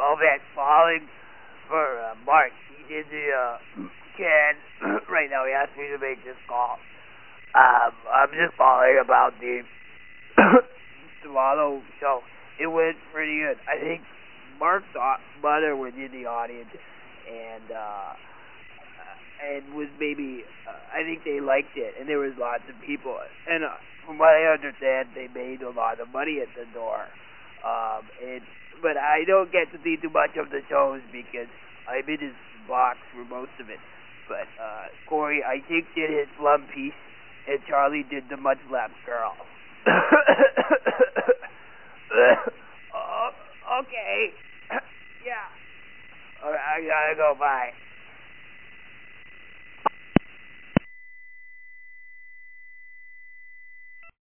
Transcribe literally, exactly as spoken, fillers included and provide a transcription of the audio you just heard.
Velvet Falling for uh, Mark. He did the uh, can right now. He asked me to make this call. Um, I'm just calling about the Swallow show. It went pretty good. I think Mark's mother was in the audience, and uh, and was maybe uh, I think they liked it, and there was lots of people. And uh, from what I understand, they made a lot of money at the door. Um, and but I don't get to see too much of the shows because I'm in his box for most of it. But uh, Corey, I think, did his slum piece, and Charlie did the Mud Flap Girl. Oh, okay. Yeah. All right, I gotta go. Bye.